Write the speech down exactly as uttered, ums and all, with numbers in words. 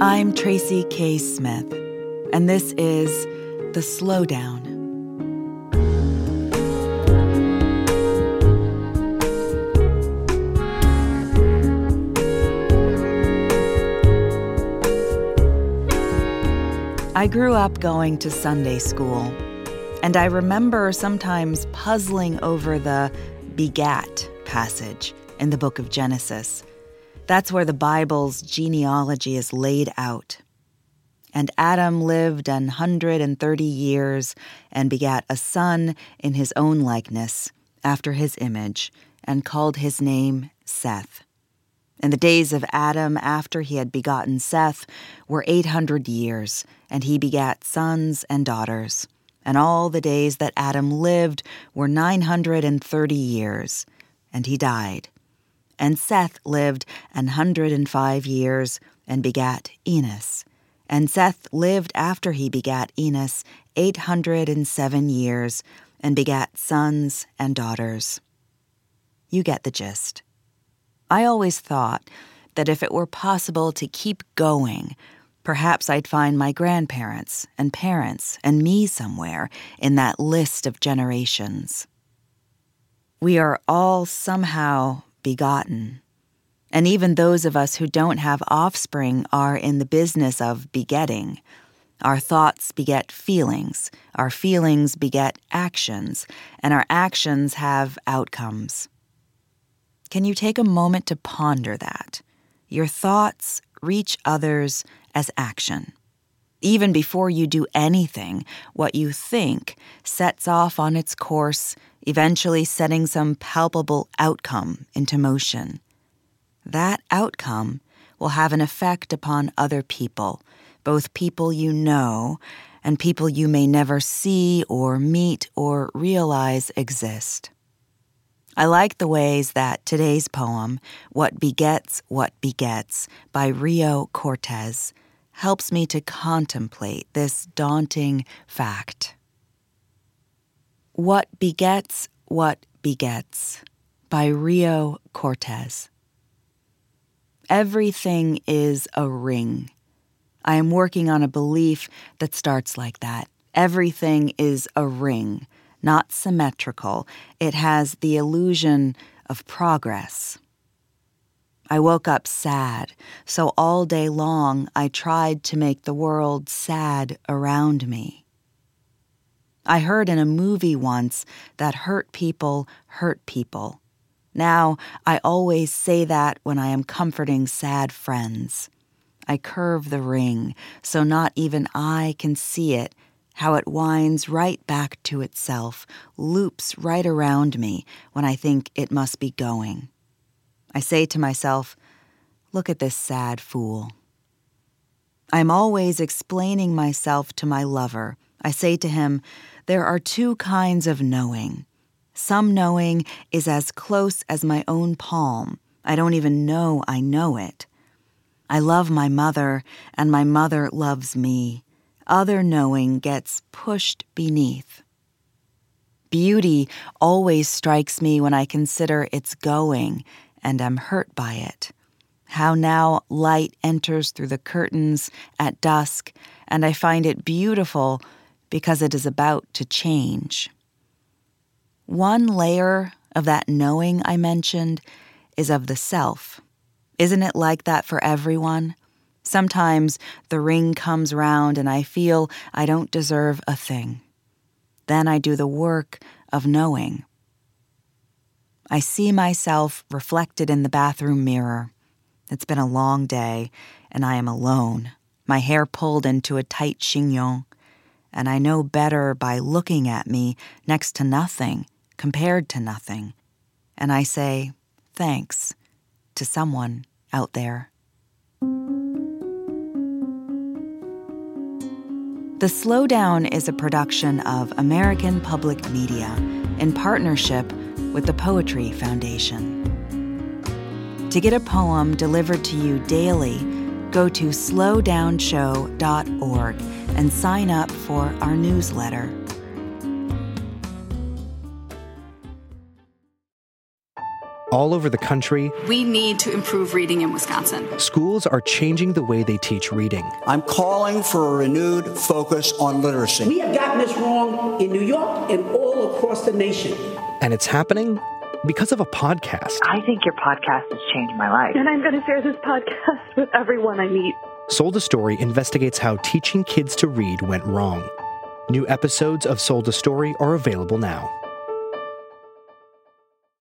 I'm Tracy K. Smith, and this is The Slowdown. I grew up going to Sunday school, and I remember sometimes puzzling over the begat passage in the book of Genesis. That's where the Bible's genealogy is laid out. And Adam lived an hundred and thirty years and begat a son in his own likeness, after his image, and called his name Seth. And the days of Adam after he had begotten Seth were eight hundred years, and he begat sons and daughters. And all the days that Adam lived were nine hundred and thirty years, and he died. And Seth lived an hundred and five years, and begat Enos. And Seth lived after he begat Enos eight hundred and seven years, and begat sons and daughters. You get the gist. I always thought that if it were possible to keep going, perhaps I'd find my grandparents and parents and me somewhere in that list of generations. We are all somehow begotten, and even those of us who don't have offspring are in the business of begetting. Our thoughts beget feelings, our feelings beget actions, and our actions have outcomes. Can you take a moment to ponder that? Your thoughts reach others as action. Even before you do anything, what you think sets off on its course, eventually setting some palpable outcome into motion. That outcome will have an effect upon other people, both people you know and people you may never see or meet or realize exist. I like the ways that today's poem, What Begets What Begets, by Rio Cortez, helps me to contemplate this daunting fact. What Begets What Begets, by Rio Cortez. Everything is a ring. I am working on a belief that starts like that. Everything is a ring, not symmetrical. It has the illusion of progress. I woke up sad, so all day long I tried to make the world sad around me. I heard in a movie once that hurt people hurt people. Now I always say that when I am comforting sad friends. I curve the ring so not even I can see it, how it winds right back to itself, loops right around me when I think it must be going. I say to myself, look at this sad fool. I'm always explaining myself to my lover. I say to him, there are two kinds of knowing. Some knowing is as close as my own palm. I don't even know I know it. I love my mother, and my mother loves me. Other knowing gets pushed beneath. Beauty always strikes me when I consider its going, and am hurt by it. How now light enters through the curtains at dusk, and I find it beautiful because it is about to change. One layer of that knowing I mentioned is of the self. Isn't it like that for everyone? Sometimes the ring comes round and I feel I don't deserve a thing. Then I do the work of knowing. I see myself reflected in the bathroom mirror. It's been a long day, and I am alone, my hair pulled into a tight chignon, and I know better by looking at me next to nothing, compared to nothing, and I say, thanks, to someone out there. The Slowdown is a production of American Public Media in partnership with the Poetry Foundation. To get a poem delivered to you daily, go to slow down show dot org and sign up for our newsletter. all over the country, we need to improve reading in Wisconsin. Schools are changing the way they teach reading. I'm calling for a renewed focus on literacy. We have gotten this wrong in New York and all across the nation. And it's happening because of a podcast. I think your podcast has changed my life. And I'm going to share this podcast with everyone I meet. Sold a Story investigates how teaching kids to read went wrong. New episodes of Sold a Story are available now.